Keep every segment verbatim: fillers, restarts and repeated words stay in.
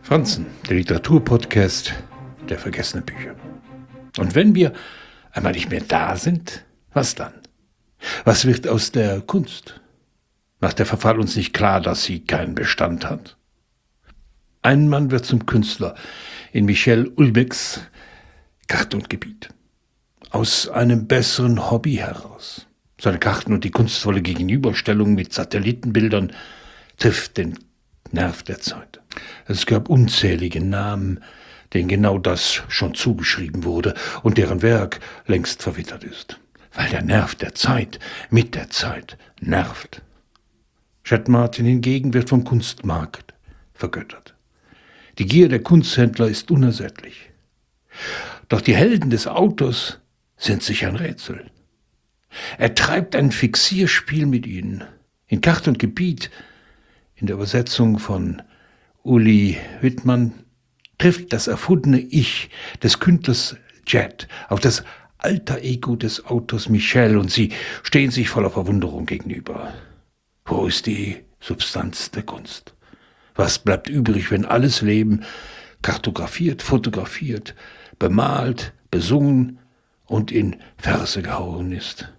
Franzen, der Literaturpodcast der vergessenen Bücher. Und wenn wir einmal nicht mehr da sind, was dann? Was wird aus der Kunst? Macht der Verfall uns nicht klar, dass sie keinen Bestand hat? Ein Mann wird zum Künstler in Michel Houellebecqs Karte und Gebiet. Aus einem besseren Hobby heraus. Seine Karten und die kunstvolle Gegenüberstellung mit Satellitenbildern trifft den Nerv der Zeit. Es gab unzählige Namen, denen genau das schon zugeschrieben wurde und deren Werk längst verwittert ist. Weil der Nerv der Zeit mit der Zeit nervt. Chet Martin hingegen wird vom Kunstmarkt vergöttert. Die Gier der Kunsthändler ist unersättlich. Doch die Helden des Autors sind sich ein Rätsel. Er treibt ein Fixierspiel mit ihnen. In Karte und Gebiet, in der Übersetzung von Uli Wittmann, trifft das erfundene Ich des Künstlers Jet auf das Alter Ego des Autors Michel und sie stehen sich voller Verwunderung gegenüber. Wo ist die Substanz der Kunst? Was bleibt übrig, wenn alles Leben kartografiert, fotografiert, bemalt, besungen und in Verse gehauen ist?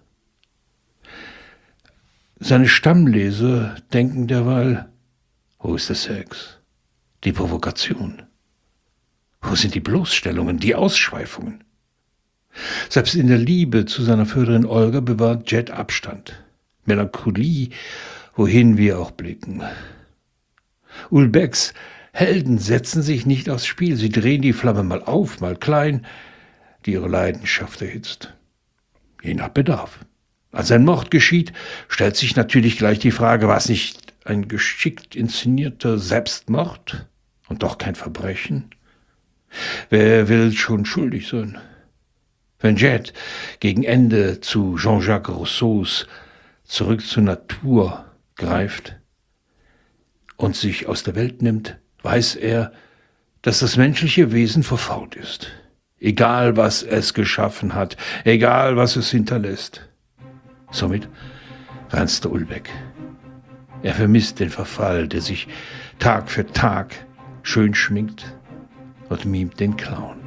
Seine Stammleser denken derweil, wo ist der Sex, die Provokation? Wo sind die Bloßstellungen, die Ausschweifungen? Selbst in der Liebe zu seiner Förderin Olga bewahrt Jet Abstand. Melancholie, wohin wir auch blicken. Houellebecqs Helden setzen sich nicht aufs Spiel. Sie drehen die Flamme mal auf, mal klein, die ihre Leidenschaft erhitzt. Je nach Bedarf. Als ein Mord geschieht, stellt sich natürlich gleich die Frage, war es nicht ein geschickt inszenierter Selbstmord und doch kein Verbrechen? Wer will schon schuldig sein? Wenn Jet gegen Ende zu Jean-Jacques Rousseaus Zurück zur Natur greift und sich aus der Welt nimmt, weiß er, dass das menschliche Wesen verfault ist. Egal, was es geschaffen hat, egal, was es hinterlässt. Somit ranzte Houellebecq. Er vermisst den Verfall, der sich Tag für Tag schön schminkt und mimt den Clown.